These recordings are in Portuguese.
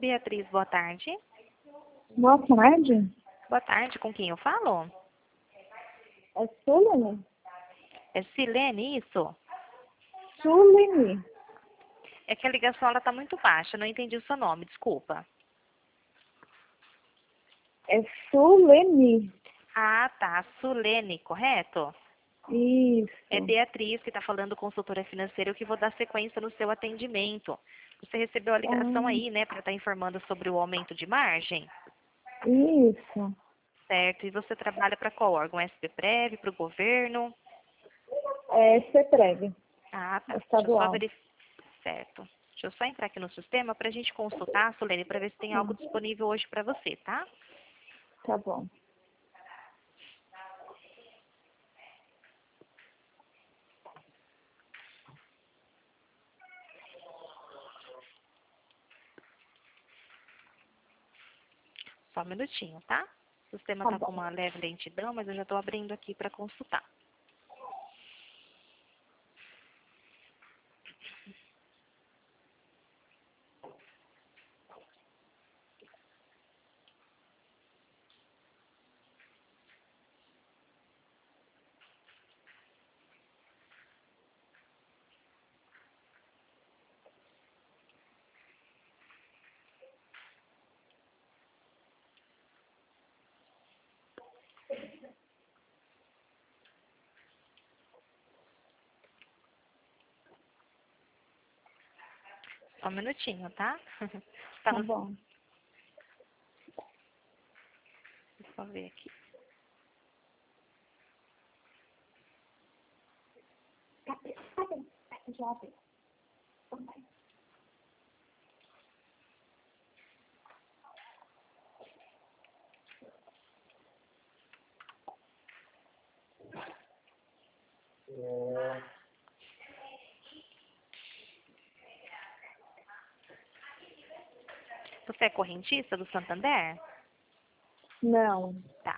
Beatriz, boa tarde. Boa tarde. Boa tarde, com quem eu falo? É Sulene? É Silene, isso? Sulene. É que a ligação ela tá muito baixa, não entendi o seu nome, desculpa. É Sulene. Ah, tá, Sulene, correto? Isso. É Beatriz que está falando, consultora financeira, eu que vou dar sequência no seu atendimento. Você recebeu a ligação aí, né, para estar informando sobre o aumento de margem? Isso. Certo, e você trabalha para qual órgão? SPPrev, para o governo? É CEPREG. Ah, tá. Deixa eu só Estadual. verificar. Certo. Deixa eu só entrar aqui no sistema para a gente consultar, Solene, para ver se tem algo disponível hoje para você, tá? Tá bom. Só um minutinho, tá? O sistema Tá está com bom. uma leve lentidão, mas eu já estou abrindo aqui para consultar. Só um minutinho, tá? Tá Tá no... bom. Deixa eu ver aqui. Você é correntista do Santander? Não. Tá.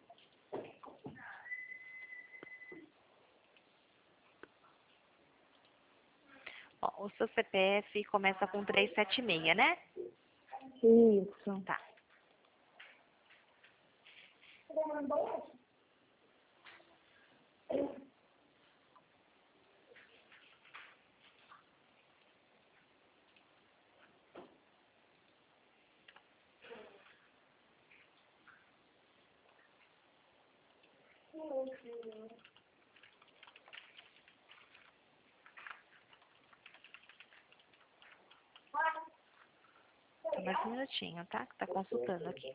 Ó, o seu CPF começa com 376, né? Isso. Tá. Só mais um minutinho, tá? Que tá consultando aqui.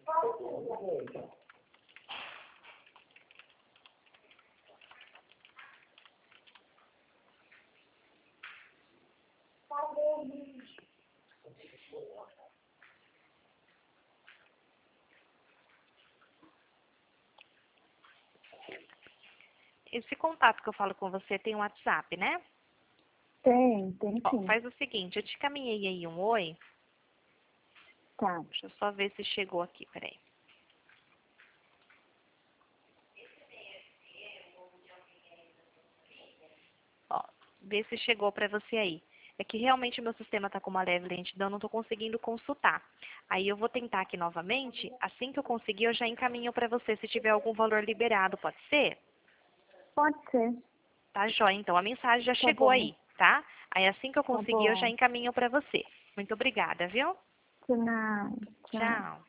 Esse contato que eu falo com você tem um WhatsApp, né? Tem Ó, sim. faz o seguinte, eu te caminhei aí um oi. Tá. Deixa eu só ver se chegou aqui, peraí. Ó, vê se chegou pra você aí. É que realmente o meu sistema tá com uma leve lentidão, não tô conseguindo consultar. Aí eu vou tentar aqui novamente, assim que eu conseguir eu já encaminho pra você, se tiver algum valor liberado, pode ser? Pode ser. Tá joia, então a mensagem já Tá chegou bom. aí, tá? Aí assim que eu Tá conseguir eu já bom. encaminho pra você. Muito obrigada, viu? De nada. Tchau. Tchau.